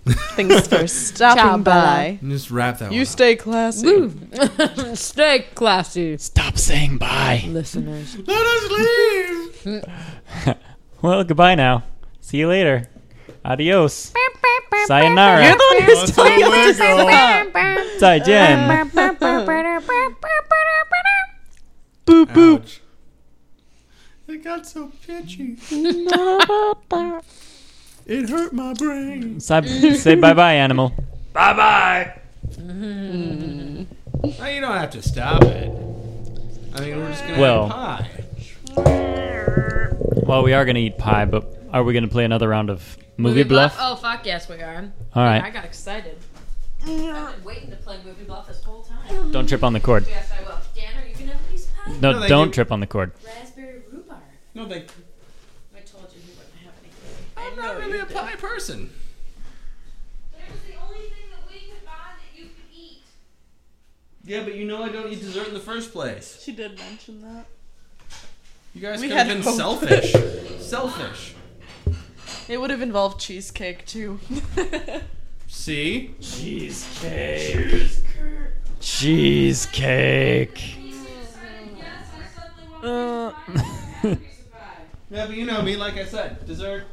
Thanks for stopping by. Just wrap that one You up. stay classy. Woo. Stay classy, Stop saying bye. listeners. Let us leave. Well, goodbye now. See you later. Adios. Sayonara. You're the one who's telling us to say Zaijian. boop boop. Ouch. It got so pitchy. It hurt my brain. Say bye-bye, animal. Bye-bye. Well, you don't have to stop it. I mean, we're just going to have pie. Well, we are going to eat pie, but are we going to play another round of Movie Bluff? Oh, fuck yes, we are. All right. I got excited. I've been waiting to play Movie Bluff this whole time. Don't trip on the cord. Yes, I will. Dan, are you going to have a piece of pie? No, No, thank don't you. trip on the cord. Raspberry rhubarb. No, I told you he wouldn't have anything. I'm not really a pie person. But it was the only thing that we could buy that you could eat. Yeah, but you know I don't eat dessert in the first place. She did mention that. You guys We could have had been hope. selfish. Selfish. It would have involved cheesecake too. See? Cheesecake. Cheesecake. Yes, I suddenly wanted to buy a piece of pie. Yeah, but you know me, like I said, dessert.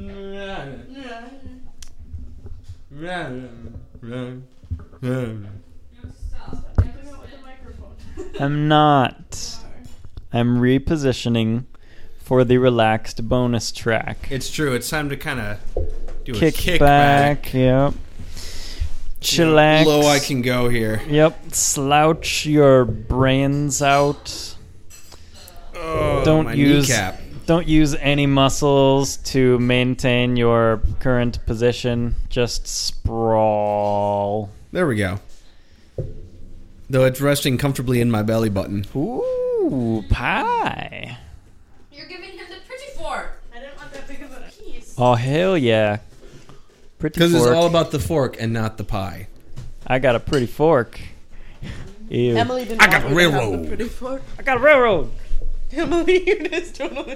I'm not. I'm repositioning for the relaxed bonus track. It's true. It's time to kind of do a Kickback. Yep. Chillax. Low I can go here. Yep. Slouch your brains out. Oh, Don't my use kneecap. don't use any muscles to maintain your current position. Just sprawl. There we go. Though it's resting comfortably in my belly button. Ooh, pie. You're giving him the pretty fork. I didn't want that big of a piece. Oh hell yeah. Pretty Because it's fork. all about the fork and not the pie. I got a pretty fork. Ew. Emily didn't I want got me to have railroad. the pretty fork. I got a railroad. Emily, you just totally.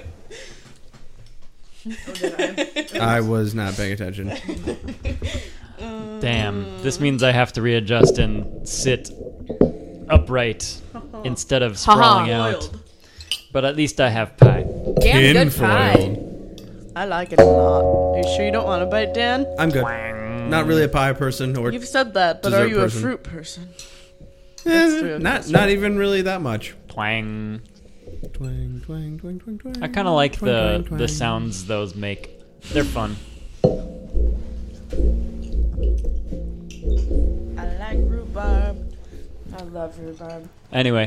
I was not paying attention. Damn. This means I have to readjust and sit upright instead of sprawling out. Boiled. But at least I have pie. Damn good pie. Tinfoiled. I like it a lot. Are you sure you don't want to bite, Dan? I'm good. Not really a pie person or You've said that, but Dessert are you person. a fruit person? That's true. not even really that much. Twang. Twang, twang, twang, twang, twang. I kind of like Twang, the twang, twang. the sounds those make. They're fun. I like rhubarb. I love rhubarb. Anyway.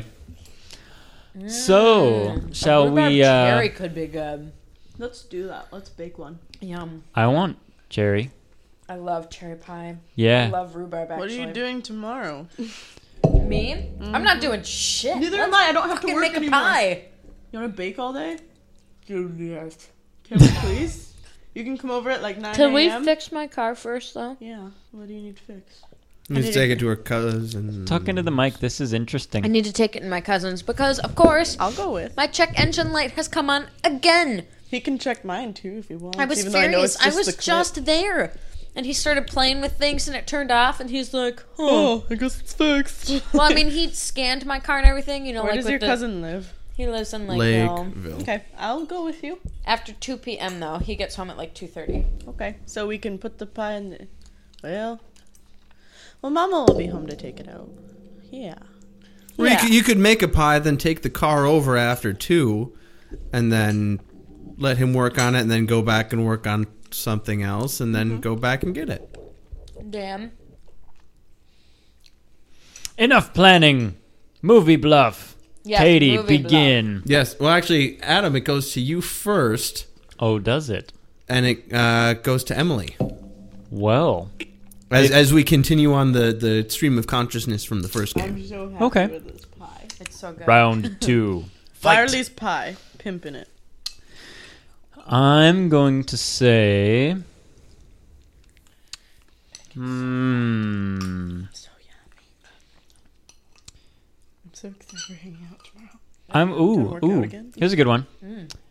So, shall Rhubarb we cherry could be good. Let's do that. Let's bake one. Yum. I want cherry. I love cherry pie. I Yeah. love rhubarb, actually. What are you doing tomorrow? Me? I'm not doing shit. Neither Let's am I. I don't have to fucking work make anymore. a pie. You want to bake all day? Yes. Can we please? You can come over at like 9 Can we a.m. fix my car first, though? Yeah. What do you need to fix? Let's take it to her cousin. Talk into the mic. This is interesting. I need to take it to my cousin's because, of course, I'll go with. my check engine light has come on again. He can check mine too if he wants. I was even though I know furious. it's I just was the clip. just there. And he started playing with things and it turned off and he's like, Oh, I guess it's fixed. Well, I mean, he scanned my car and everything, you know, Where like does with your the, cousin live? He lives in Lakeville. Lakeville. Okay, I'll go with you. After 2 p.m. though, he gets home at like 2:30. Okay, so we can put the pie in the. Well, Mama will be home to take it out. Yeah. Well, Yeah. you could make a pie, then take the car over after 2, and then let him work on it, and then go back and work on something else, and then go back and get it. Damn. Enough planning. Movie Bluff. Yes, Katie, Movie begin. Yes. Well, actually, Adam, it goes to you first, Oh, does it? and it goes to Emily. Well. As we continue on the stream of consciousness from the first game. I'm so happy Okay. with this pie. It's so good. Round 2. Fight. Farley's pie. Pimping it. I'm going to say... So yummy. I'm so excited for hanging out tomorrow. Gonna work out again? Here's a good one.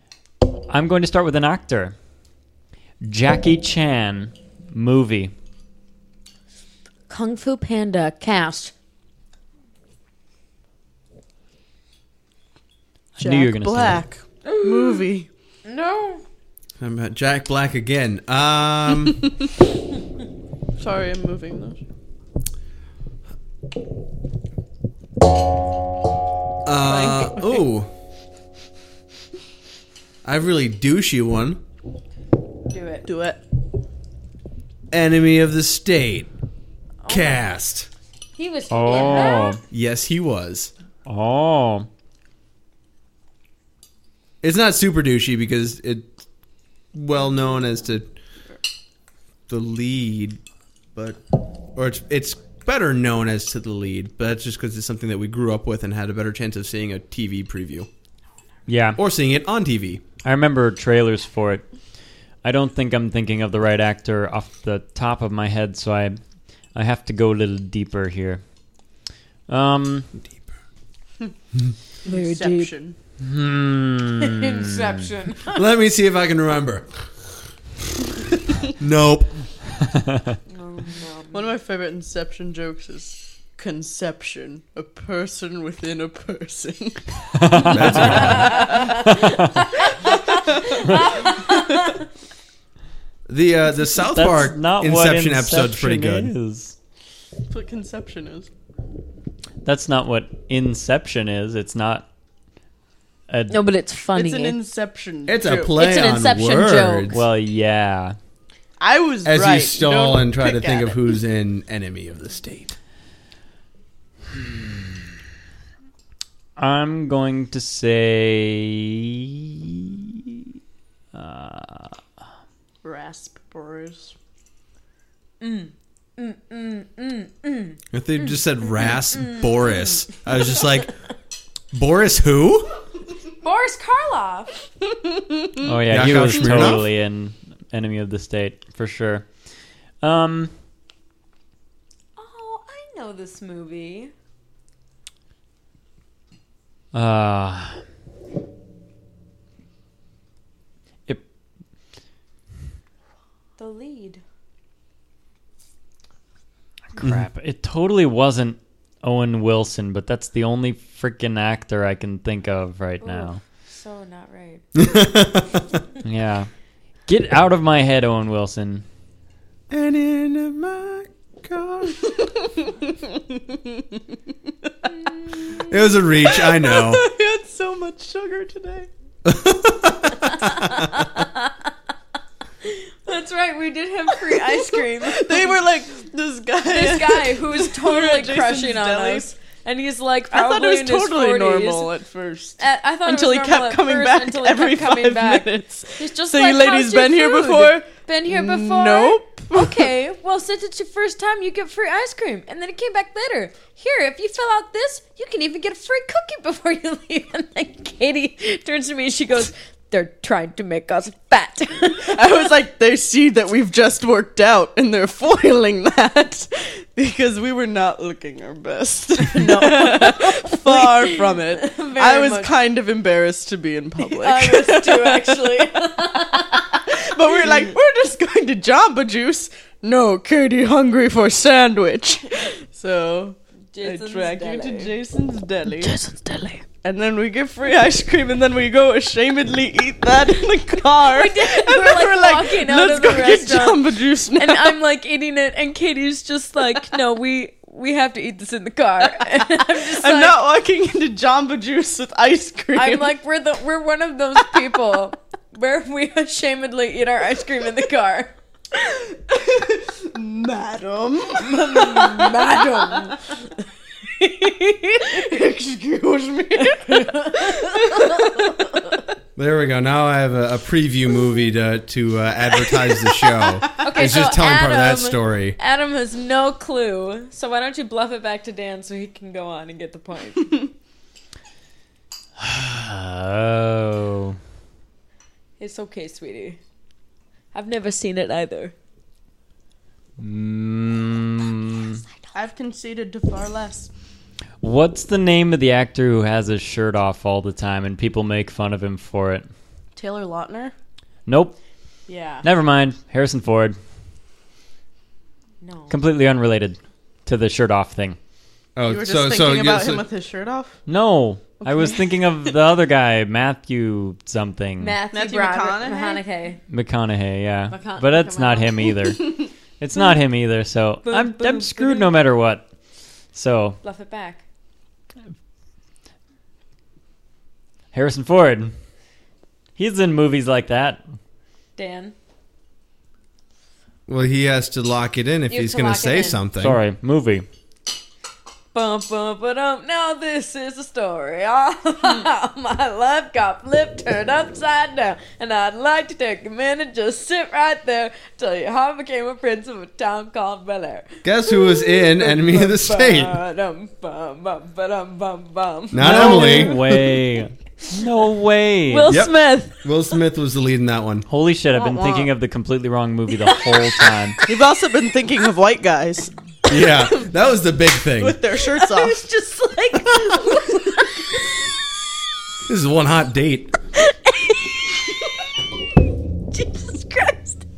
I'm going to start with an actor. Jackie Chan movie. Kung Fu Panda cast. I knew you were Jack gonna Black movie. No. I'm at Jack Black again. Sorry, I'm moving those. Ooh. I really douchey one. Do it. Do it. Enemy of the State. Cast. He was in Oh. that? Yes, he was. Oh. It's not super douchey because it's well known as to the lead, or it's better known as to the lead, but that's just because it's something that we grew up with and had a better chance of seeing a TV preview Yeah. or seeing it on TV. I remember trailers for it. I don't think I'm thinking of the right actor off the top of my head, so I have to go a little deeper here. Very deep. Inception. Inception. Let me see if I can remember. Nope. One of my favorite Inception jokes is conception, a person within a person. That's right. The South That's Park not Inception what episode's pretty Inception good. is. That's what conception is. That's not what Inception is. It's not a... No, but it's funny. It's an Inception It's joke. a play It's an on Inception words. joke. Well, yeah. I was As right. you stall Don't and try to pick think at of it. who's in Enemy of the State. I'm going to say... Rasp Boris. If they just said Ras Boris, I was just like, Boris who? Boris Karloff. Oh, yeah, he Yakov was Smirnoff? totally in Enemy of the State, for sure. Oh, I know this movie. It, The lead. crap. It totally wasn't Owen Wilson, but that's the only freaking actor I can think of right now. So not right. Yeah. Get out of my head, Owen Wilson. And in my car. It was a reach, I know. I had so much sugar today. That's right. We did have free ice cream. They were like, this guy who is totally Jason's crushing on Deli. us, and he's like I probably thought it was in his totally 40s. normal at first. I thought Until it he was normal kept at coming first, back until he every kept coming 5 back. minutes. He's just So like, you ladies "How's your been here food? before? Been here before? Nope. Okay, well, since it's your first time, you get free ice cream. And then it came back later. Here, if you fill out this, you can even get a free cookie before you leave. And then Katie turns to me and she goes, they're trying to make us fat. I was like, they see that we've just worked out and they're foiling that because we were not looking our best. No. Far from it. I was much. kind of embarrassed to be in public. I was too, actually. But we were like, we're just going to Jamba Juice. No, Katie, hungry for sandwich. So Jason's I drag you Deli. to Jason's Deli. Jason's Deli. And then we get free ice cream, and then we go ashamedly eat that in the car. We did. And We were, then like, we're like, walking out let's of the go get restaurant. Jamba Juice now. And I'm like eating it, and Katie's just like, no, we have to eat this in the car. And I'm not walking into Jamba Juice with ice cream. I'm like, we're one of those people where we ashamedly eat our ice cream in the car. Madam. Madam. Excuse me. There we go. Now I have a preview movie to advertise the show. Okay, It's just so telling part of that Adam- story. Adam has no clue, so why don't you bluff it back to Dan so he can go on and get the point? Oh. It's okay, sweetie. I've never seen it either. I've conceded to far less. What's the name of the actor who has his shirt off all the time and people make fun of him for it? Taylor Lautner? Nope. Yeah. Never mind. Harrison Ford. No. Completely unrelated. to the shirt off thing. Oh, You were just thinking about him with his shirt off? No, I was thinking of the other guy, Matthew something. Matthew McConaughey? McConaughey, yeah. But it's not him either. It's not him either, so I'm screwed no matter what. So, Bluff it back. Harrison Ford. He's in movies like that. Dan. Well, he has to lock it in if You have he's to going lock to it say in. something. Sorry, movie. Bum, bum, ba-dum. Now this is a story. All my life got flipped, turned upside down. And I'd like to take a minute, just sit right there, tell you how I became a prince of a town called Bel Air. Guess who was in Enemy of the State? Ba-dum, bum, bum, ba-dum, bum, bum. Not No Emily. way. No way. Will Yep. Smith. Will Smith was the lead in that one. Holy shit, I've been Wah, wah. thinking of the completely wrong movie the whole time. You've also been thinking of white guys Yeah, that was the big thing. with their shirts I off. was just like, This is one hot date. Jesus Christ.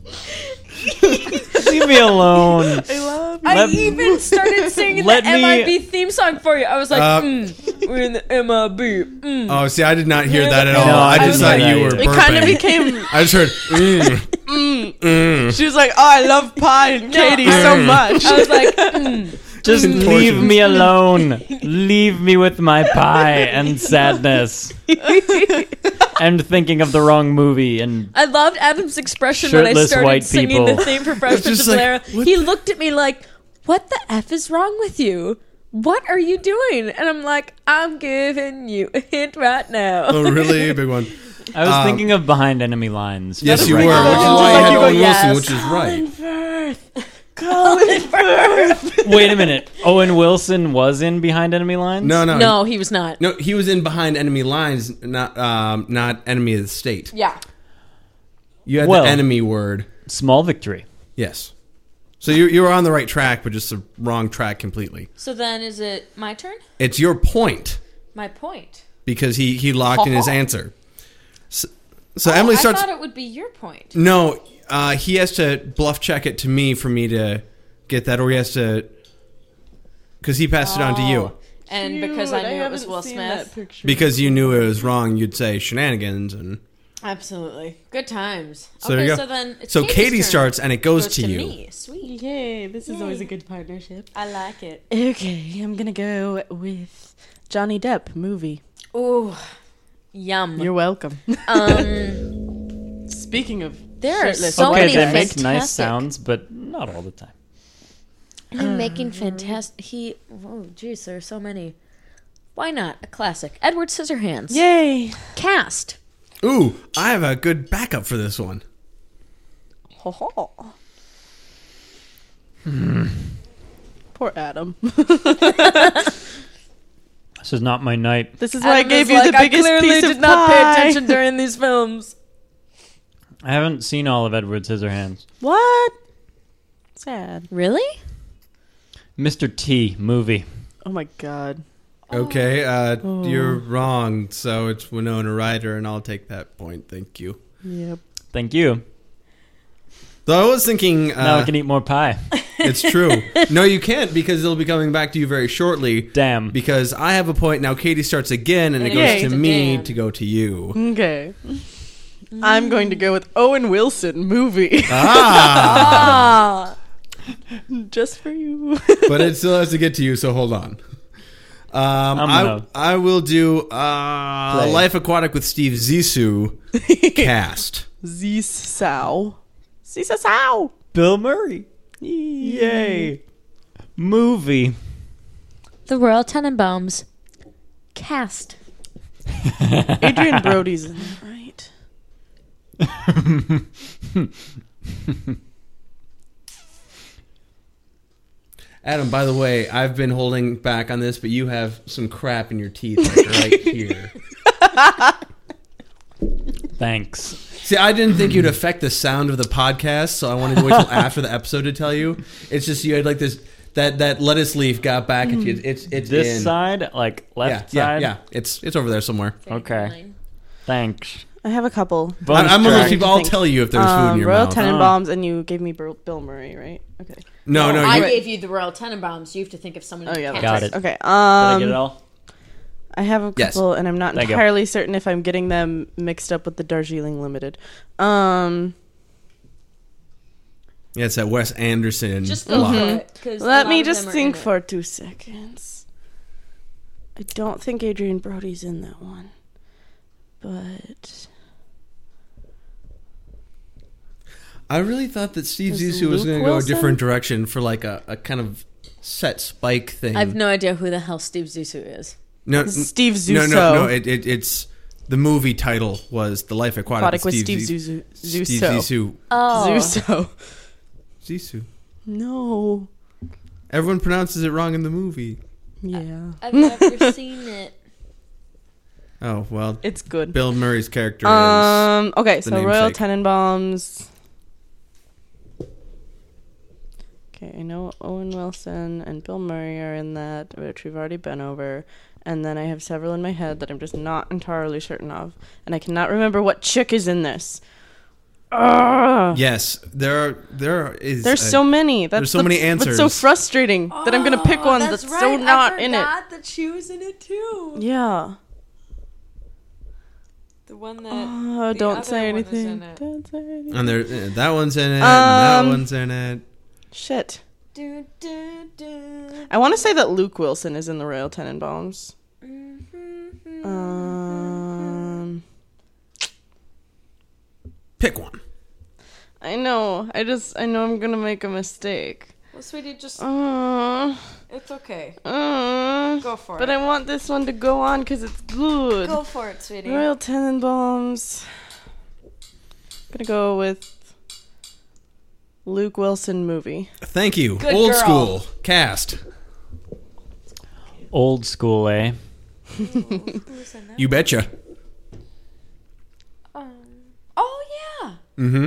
Leave me alone. I love I Let- even started singing the let me- MIB theme song for you. I was like, we're in the MIB. Oh, see, I did not hear that at all. No, I I just didn't thought hear you that were either. It kind of burping. became. I just heard. She was like, "Oh, I love pie and Katie so much." I was like, Just leave Contortions. me alone. Leave me with my pie and sadness. And thinking of the wrong movie. And I loved Adam's expression when I Shirtless started white singing people. the theme for Fresh Prince just of like, Bel-Air. what He looked at me like, what the F is wrong with you? What are you doing? And I'm like, I'm giving you a hint right now. Oh, really? Big one. I was thinking of Behind Enemy Lines. Yes, you Right. were. Which is Oh, why you had you go, Owen Wilson, yes. which is right. Wait a minute. Owen Wilson was in Behind Enemy Lines? No, no. No, he was not. No, he was in Behind Enemy Lines, not Enemy of the State. Yeah. You had Well- the enemy word. Small victory. Yes. So you were on the right track, but just the wrong track completely. So then is it my turn? It's your point My point. because he locked in his answer. So Emily I starts. thought it would be your point. No, he has to bluff check it to me for me to get that, or he has to because he passed it on to you. And because I knew it was Will Smith. Because you knew it was wrong, you'd say shenanigans, and Absolutely. Good times. so there you go. So then it's so Katie's Katie turn. starts, and it goes to you. me. Sweet. Yay! This is always a good partnership. I like it. Okay, I'm gonna go with Johnny Depp movie. Ooh. Yum. You're welcome. Um, Speaking of there are shirtless so Okay, many they make fantastic. nice sounds, but not all the time. I'm making fantastic. Oh, jeez, there are so many. Why not a classic? Edward Scissorhands. Yay! Cast. Ooh, I have a good backup for this one. Ho ho. Poor Adam. This is not my night. This is why I Adam gave is you like, the biggest I clearly piece did of not pie. pay attention during these films. I haven't seen all of Edward Scissorhands. What? Sad. Really? Mr. T movie. Oh my god. Okay, you're wrong. So it's Winona Ryder, and I'll take that point. Thank you. Yep. Thank you. Though I was thinking, Now I can eat more pie. it's true. No, you can't because it'll be coming back to you very shortly. Damn. Because I have a point now. Katie starts again, and it Yay. goes to To me Dan. to go to you. Okay. I'm going to go with Owen Wilson movie. Ah, Just for you. but it still has to get to you. So hold on. I will do Life Aquatic with Steve Zissou cast. Zisau. Zisau. Bill Murray. Yay. Movie. The Royal Tenenbaums. Cast. Adrian Brody's in it, right? Adam, by the way, I've been holding back on this, but you have some crap in your teeth like right here. Thanks. See, I didn't think you'd affect the sound of the podcast, so I wanted to wait till after the episode to tell you. It's just you had like this that lettuce leaf got back at you. It's This in. side, like left yeah, side. yeah. It's over there somewhere. Okay. Thanks. I have a couple. Bonus I'm one of those track. people. I'll tell you if there's food in your Royal mouth. Tenenbaums, and you gave me Bill Murray, right? Okay. No, I you, gave you the Royal Tenenbaums. You have to think of someone. Oh yeah, that's Got right. it. Okay. Did I get it all? I have a Yes. couple, and I'm not Thank you. entirely certain if I'm getting them mixed up with the Darjeeling Limited. yeah, it's that Wes Anderson. Just go block. for it. 'Cause a Let lot me of just them are think in it. for 2 seconds. I don't think Adrian Brody's in that one, but I really thought that Steve Is Zissou was Luke going to go a Wilson? different direction for like a kind of set Spike thing. I have no idea who the hell Steve Zissou is. no, Steve no, Zissou. no. It's the movie title was The Life Aquatic, Aquatic with Steve Zissou. Steve Zissou. Oh, Zissou. Zissou. No. Everyone pronounces it wrong in the movie. Yeah. I've never seen it. Oh well, It's good. Bill Murray's character is. Okay, the so Royal namesake. Tenenbaums. Okay, I know Owen Wilson and Bill Murray are in that, which we've already been over. And then I have several in my head that I'm just not entirely certain of. And I cannot remember what chick is in this. Ugh. Yes, there is. There's so many. That's so many It's so answers. frustrating that I'm going to pick one that's so not in it. that she was in it too. Yeah. The one that. Oh, the don't other say one is anything. in it. Don't say anything. And there, that one's in it. And that Um, one's in it. Shit. Do, do, do. I want to say that Luke Wilson is in the Royal Tenenbaums. Pick one. I know. I know I'm gonna make a mistake. Well, sweetie, just Uh, it's okay. Go for but I want this one to go on because it's good. Go for it, sweetie. Royal Tenenbaums. Gonna go with Luke Wilson movie. Thank you. Good Old girl. school cast. Old school, eh? Who's in that? You betcha. Oh yeah. Mm-hmm.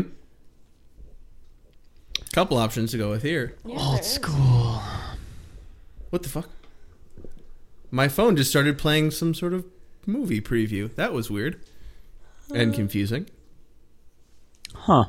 Couple options to go with here. Old school. What the fuck? My phone just started playing some sort of movie preview. That was weird and confusing. Huh.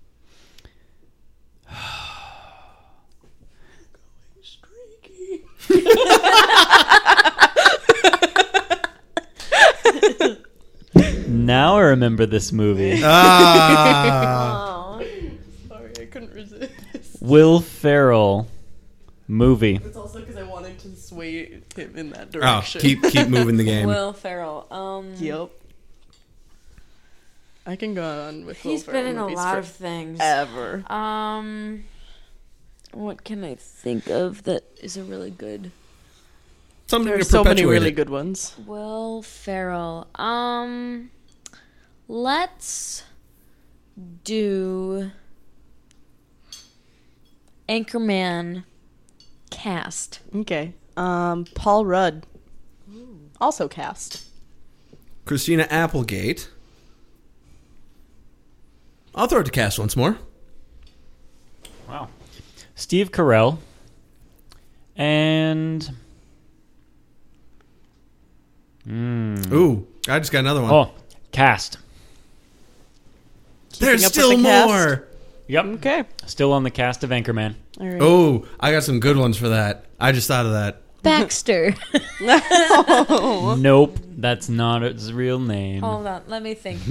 Now I remember this movie. Ah. Sorry, I couldn't resist. Will Ferrell movie. It's also because I wanted to sway him in that Oh, direction. keep moving the game. Will Ferrell. Yep. I can go on with He's Will been Ferrell in a movies lot of things. forever. What can I think of that is a really good Something There's to so many perpetuate really it. good ones. Will Ferrell? Let's do Anchorman cast. Okay. Paul Rudd. Also cast. Christina Applegate. I'll throw it to cast once more. Wow. Steve Carell. And... Ooh, I just got another one. Oh, cast. There's up with still the cast? more. Yep. Okay. Still on the cast of Anchorman. All right. Oh, I got some good ones for that. I just thought of that. Baxter. Nope. That's not his real name. Hold on, let me think.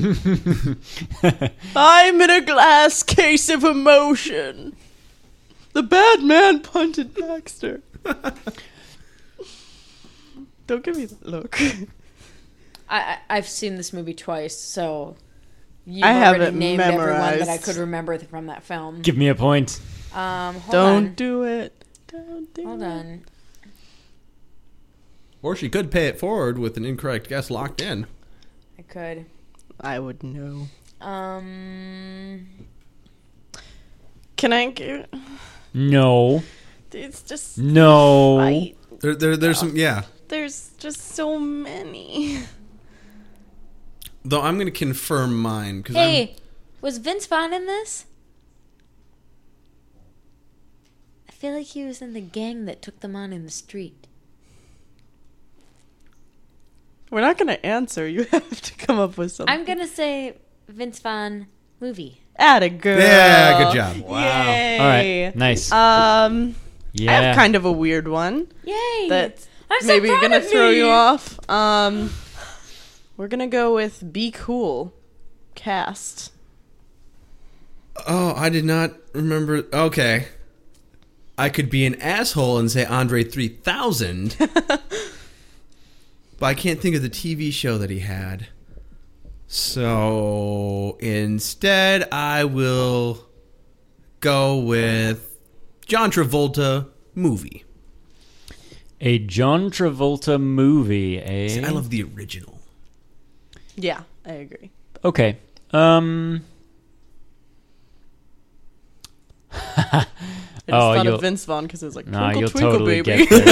I'm in a glass case of emotion. The bad man punted Baxter. Don't give me that look. I've seen this movie twice, so you've I have already it named everyone that I memorized. could remember from that film. Give me a point. Hold Don't on. do it. Don't do Hold it. on. Or she could pay it forward with an incorrect guess locked in. I could. I would know. Can I give... No. It's just... No. Fight. There's some, yeah. There's just so many. Though I'm going to confirm mine. Cause Hey, was Vince Vaughn in this? I feel like he was in the gang that took them on in the street. We're not gonna answer. You have to come up with something. I'm gonna say Vince Vaughn movie. Atta girl. Yeah, good job. Wow. Yay. All right. Nice. I yeah. have kind of a weird one Yay! that I'm so maybe proud gonna of throw me. you off. We're gonna go with Be Cool cast. Oh, I did not remember. Okay. I could be an asshole and say Andre 3000. But I can't think of the TV show that he had. So instead, I will go with John Travolta movie. A John Travolta movie, eh? See, I love the original. Yeah, I agree. Okay. I just thought you'll- of Vince Vaughn because it was like Nah, Twinkle you'll Twinkle totally Baby. get this.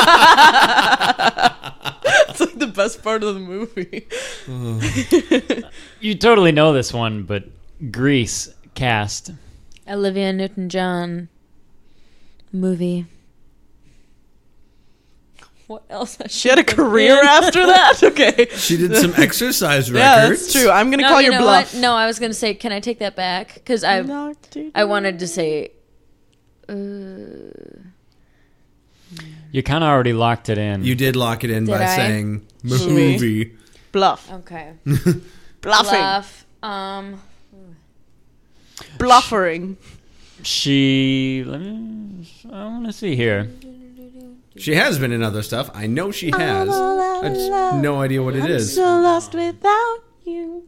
It's like the best part of the movie. You totally know this one, but Grease cast. Olivia Newton-John movie. What else? She had a career after that? Okay. She did some exercise Yeah, records. that's true. I'm going to No, call you your know bluff. what? No, I was gonna say, can I take that back? Because I wanted to say. You kind of already locked it in. You did lock it in Did by I? saying Movie. movie. Bluff. Okay. Bluffing. Bluff. Bluffering. I want to see here. She has been in other stuff. I know she has. I just no idea what it is. So lost without you.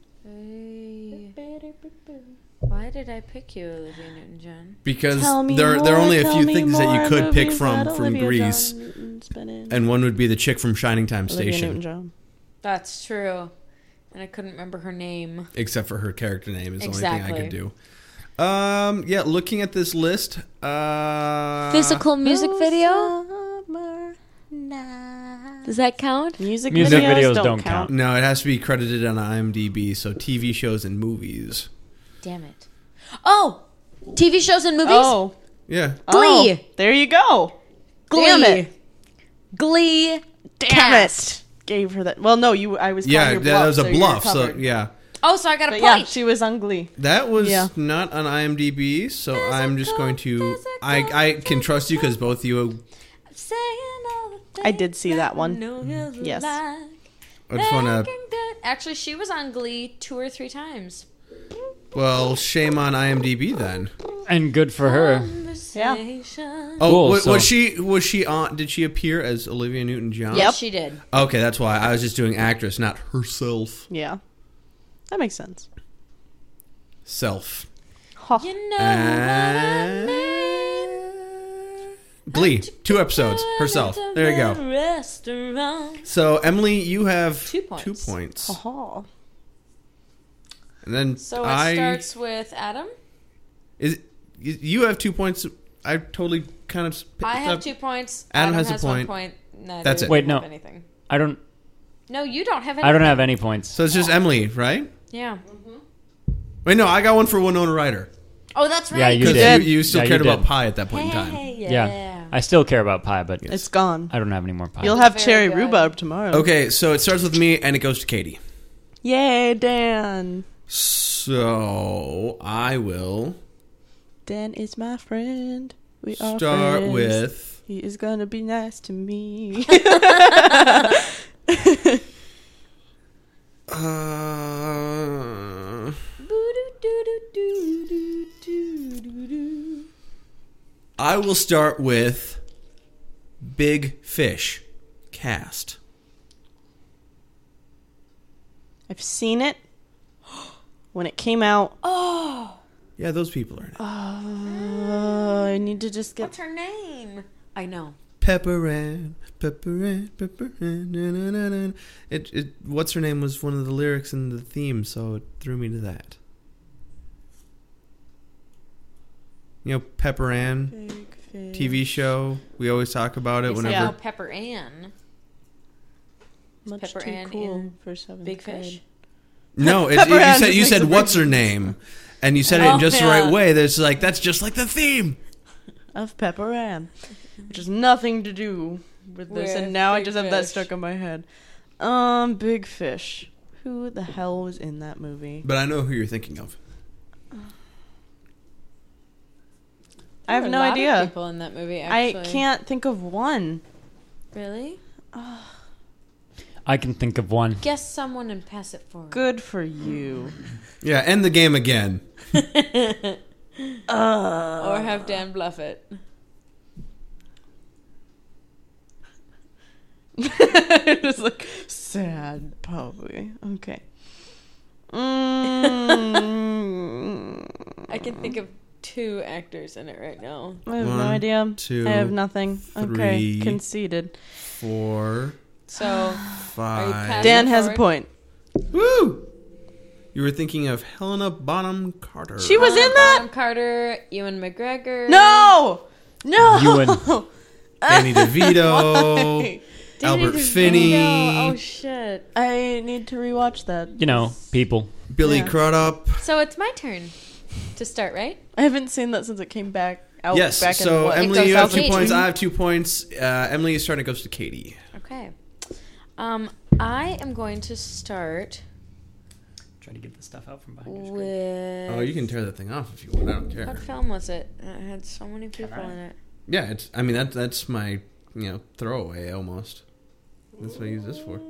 Why did I pick you, Olivia Newton-John? Because Tell me there are only a more, few tell me things that you more could pick movies from that Olivia Grease, Newton-John's been in. and one would be the chick from Shining Time Olivia Station, Newton-John. That's true. And I couldn't remember her name. except for her character name is the only Exactly. thing I could do. Yeah, looking at this list, Physical music video? Summer night. Does that count? Music videos don't don't count. count. no, it has to be credited on IMDb. So TV shows and movies. Damn it. Oh! TV shows and movies? Oh. Yeah, Glee. Oh, there you go. Glee. Damn it. Glee. Damn cast. it. Gave her that. Well, no, I was calling yeah, your that bluff, was a so you're bluff. So covered. yeah, Oh, so I got a But point. yeah, she was on Glee. that was Yeah. not on IMDb. So I'm just going to. I can trust you because both you. I did see that one. Yes. I just want to. Actually, she was on Glee 2 or 3 times. Well, shame on IMDb then. And good for her. Yeah. Oh, Cool, was so- she on? Did she appear as Olivia Newton-John? Yep. Yes, she did. Okay, that's why I was just doing actress, not herself. Yeah. That makes sense. Self. Huh. You know what I mean? Glee, 2 episodes. Herself. There you go. Restaurant. So Emily, you have 2 points. 2 points, Oh. and then So it starts with Adam. you have 2 points. I totally kind of. I have 2 points. Adam has a 1 point. point. Neither That's it. of Wait, you no. have anything. I don't No, you don't have anything. I don't have any points. So it's just Emily, right? Yeah. Wait, no, I got one for Winona Ryder Oh, that's right. Yeah, you because did. you still Yeah, you cared about did. pie at that point in time. Hey, Yeah. I still care about pie, but It's gone. I don't have any more pie. You'll have Very cherry good. rhubarb tomorrow. Okay, so it starts with me and it goes to Katie. Yay, Dan. So I will Dan is my friend. We are start friends. with. He is gonna be nice to me. I will start with Big Fish cast. I've seen it when it came out. Yeah, those people are in it. I need to just get. What's her name? I know. Pepper Ann, Pepper Ann, Pepper Ann. Na, na, na, na. What's her name was one of the lyrics in the theme, so it threw me to that. You know, Pepper Ann, Big fish. TV show. We always talk about it Yes, I whenever. know Pepper Ann. Much Pepper too Ann cool in for 7th Big grade. Fish. No, Pepper Ann you just said makes a what's big- her name, and you said it in Oh, just the yeah. right way. That's like that's just like the theme. Of Pepper Ann, which has nothing to do with this, With and now I Big just have that Fish. stuck in my head. Big Fish. Who the hell was in that movie? But I know who you're thinking of. I have There were no a lot of idea. people in that movie. I Actually. can't think of one. Really. I can think of one. Guess someone and pass it forward. Good for you. Yeah, end the game again. Or have Dan bluff it. It's like sad, probably. Okay. I can think of 2 actors in it right now. I have no 1, idea. 2, I have nothing. Okay, 3. conceded. 4, So Are you 5. passing? Dan has a forward? point. Woo! You were thinking of Helena Bonham Carter. She was in that? Bonham Carter, Ewan McGregor. No! No! Ewan. Danny DeVito, Why? Albert Danny Finney, DeVito. Oh shit! I need to rewatch that. You know, people. Billy Yeah. Crudup. So it's my turn to start, right? I haven't seen that since it came back out. Yes, back so in what? Emily, you have 2 Katie. points. I have 2 points. Emily is starting. It goes to Katie. Okay. I am going to start Try to get the stuff out from behind your screen. with. Oh, you can tear that thing off if you want. I don't care. What film was it? It had so many people in it. Yeah, it's. I mean, that's my throwaway almost. That's what I use this for.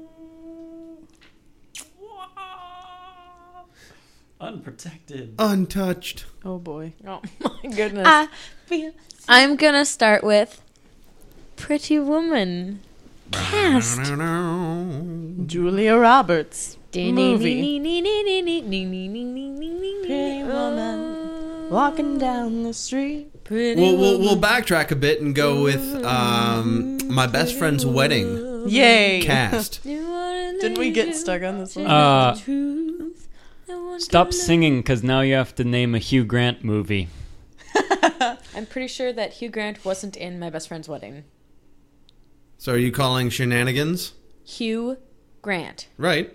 Unprotected. Untouched. Oh boy. Oh my goodness! I feel I'm gonna start with Pretty Woman cast. Julia Roberts. Movie. Pretty woman walking down the street. We'll backtrack a bit and go with my best friend's wedding Yay! cast. Didn't we get stuck on this one? Stop singing, because now you have to name a Hugh Grant movie. I'm pretty sure that Hugh Grant wasn't in My Best Friend's Wedding. So are you calling shenanigans? Hugh Grant. Right.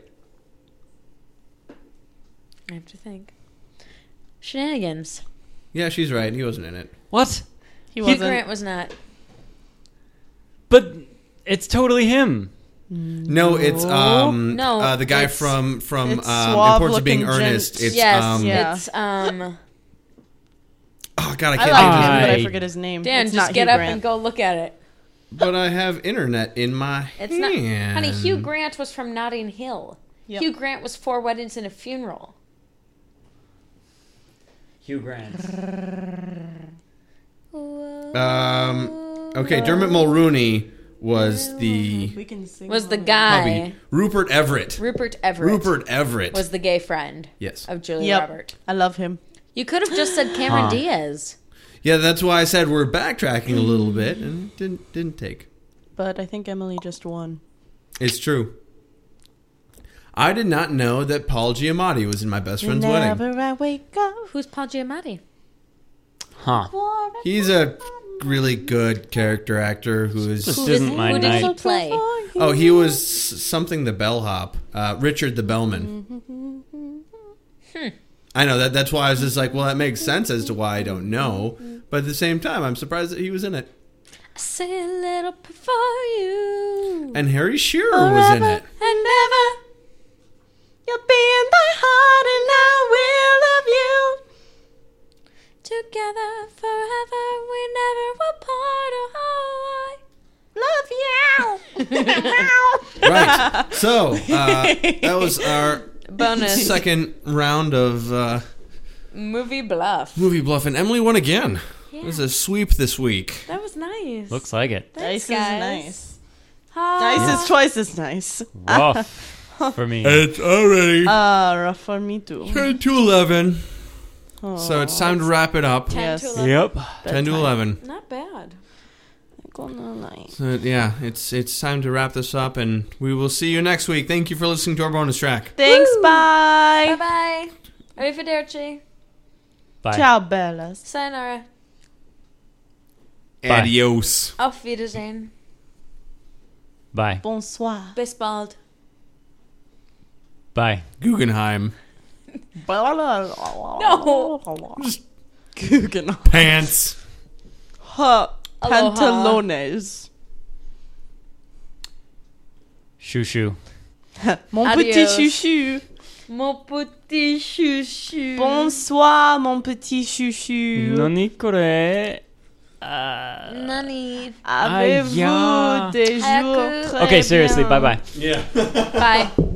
I have to think. Shenanigans. Yeah, she's right. He wasn't in it. What? He Hugh wasn't. Grant was not. But it's totally him. No, it's No, the guy it's- from it's Importance of Being suave-looking Earnest. gent. It's Yes, Yeah. it's oh god, I I can't like think of his him, name. but I I- forget his name. Dan. It's Just not get Hugh up Grant. and go look at it. But I have internet in my It's not, hand. honey. Hugh Grant was from Notting Hill. Yep. Hugh Grant was 4 Weddings and a Funeral. Hugh Grant. Okay, Dermot Mulrooney was the We can sing. Was the along. guy hubby. Rupert Everett. Rupert Everett? Rupert Everett. was the gay friend Yes. of Julia Yep. Robert. I love him. You could have just said Cameron Huh. Diaz. Yeah, that's why I said we're backtracking a little bit, and it didn't take. But I think Emily just won. It's true. I did not know that Paul Giamatti was in my best friend's wedding. Whenever I wake up. Who's Paul Giamatti? Huh. He's a really good character actor who is. This isn't my who did he night. play? Oh, he was something the bellhop, Richard the Bellman. I know that's why I was just like, well, that makes sense as to why I don't know, but at the same time, I'm surprised that he was in it. I say a little prayer for you. And Harry Shearer was in it. And never. You'll be in my heart and I will love you. Together forever, we never will part. Love you. Right. So that was our Bonus. second round of Movie Bluff. Movie Bluff, and Emily won again. Yeah. It was a sweep this week. That was nice. Looks like it. Thanks, Dice guys. is nice. Hi. Dice is twice as nice. Rough for me. It's already Rough for me too. 10 to 11, Oh, so it's time to wrap it up. 10 Yes. to 11. Yep. 10 to 11. Not bad. Nice. So yeah, it's time to wrap this up, and we will see you next week. Thank you for listening to our bonus track. Thanks, bye. Bye-bye. Arrivederci. Bye. Ciao, bellas. Sayonara. Bye. Adios. Auf Wiedersehen. Bye. Bonsoir. Bis bald. Bye. Guggenheim. No. Guggenheim. Pants. Ha. Aloha. Pantalones. Shoo shoo. Mon Adios. petit chouchou. Mon petit chouchou. Bonsoir, mon petit chouchou. Nani kore? Nani. Avez-vous yeah. des jours Hayaku. très Okay, seriously, bien. bye bye. Yeah. Bye.